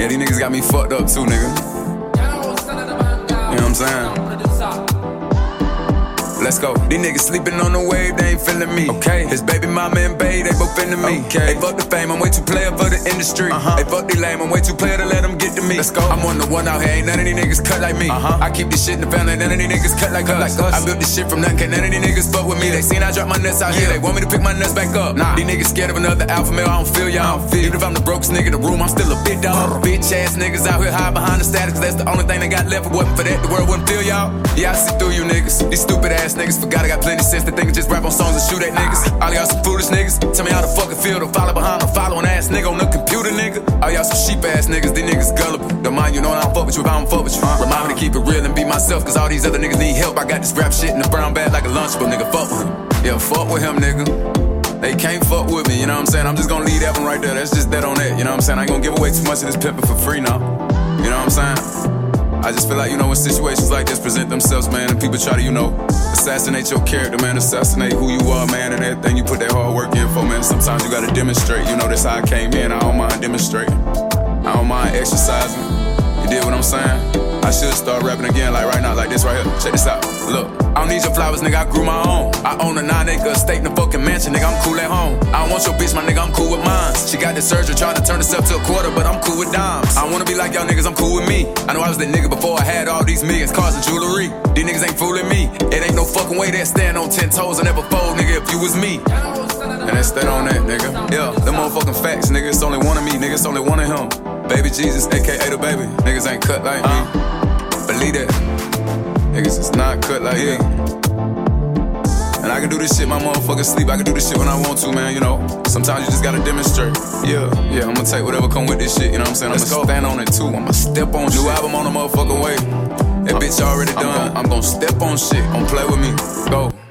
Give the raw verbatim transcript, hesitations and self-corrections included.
Yeah, these niggas got me fucked up too, nigga. You know what I'm saying? Let's go. These niggas sleeping on the wave, they ain't feeling me. Okay. His baby mama and bae, they both into me. Okay. They fuck the fame, I'm way too player for the industry. Uh-huh. They fuck the lame, I'm way too player to let them get to me. Let's go. I'm on the one out here, ain't none of these niggas cut like me. Uh-huh. I keep this shit in the family, none of these niggas cut like, cut us. like us. I built this shit from nothing, can't none of these niggas fuck with me. They seen I drop my nuts out yeah. here, they want me to pick my nuts back up. Nah. These niggas scared of another alpha male, I don't feel y'all. Don't feel. Even if I'm the brokest nigga in the room, I'm still a big dog. Bitch ass niggas out here hide behind the status, cause that's the only thing they got left. If it wasn't for that, the world wouldn't feel y'all. Yeah, I see through you niggas. These stupid ass niggas forgot I got plenty sense to think of just rap on songs and shoot at niggas. All y'all some foolish niggas. Tell me how the fuck it feel to follow behind a following ass nigga on the computer, nigga. All y'all some sheep ass niggas. These niggas gullible. Don't mind you know I don't fuck with you if I don't fuck with you. Remind me to keep it real and be myself, cause all these other niggas need help. I got this rap shit in the brown bag like a lunchable, nigga. Fuck with him. Yeah, fuck with him, nigga. They can't fuck with me, you know what I'm saying? I'm just gonna leave that one right there. That's just that on that, you know what I'm saying? I ain't gonna give away too much of this pimpin' for free now. You know what I'm saying? I just feel like, you know, when situations like this present themselves, man, and people try to, you know, assassinate your character, man, assassinate who you are, man, and everything you put that hard work in for, man. Sometimes you gotta demonstrate, you know, that's how I came in. I don't mind demonstrating. I don't mind exercising. You did what I'm saying? I should start rapping again, like right now, like this right here. Check this out. Look, I don't need your flowers, nigga, I grew my own. I own a nine acre estate in a fucking mansion, nigga, I'm cool at home. I don't want your bitch, my nigga, I'm cool with mine. She got the surgery trying to turn herself to a quarter, but I'm cool with dimes. I wanna be like y'all niggas, I'm cool with me. I know I was that nigga before I had all these millions, cars and jewelry. These niggas ain't fooling me. It ain't no fucking way they'll stand on ten toes and never fold, nigga, if you was me. And that's that on that, nigga. Yeah, them motherfucking facts, nigga, it's only one of me, nigga, it's only one of him. Baby Jesus, A K A the baby. Niggas ain't cut like me. Believe that. Niggas is not cut like me. And I can do this shit, my motherfuckers sleep. I can do this shit when I want to, man, you know. Sometimes you just gotta demonstrate. Yeah, yeah, I'ma take whatever come with this shit, you know what I'm saying? I'ma stand on it too, I'ma step on shit. New album on the motherfucking way. That bitch already done. I'm gon' step on shit, don't play with me. Go.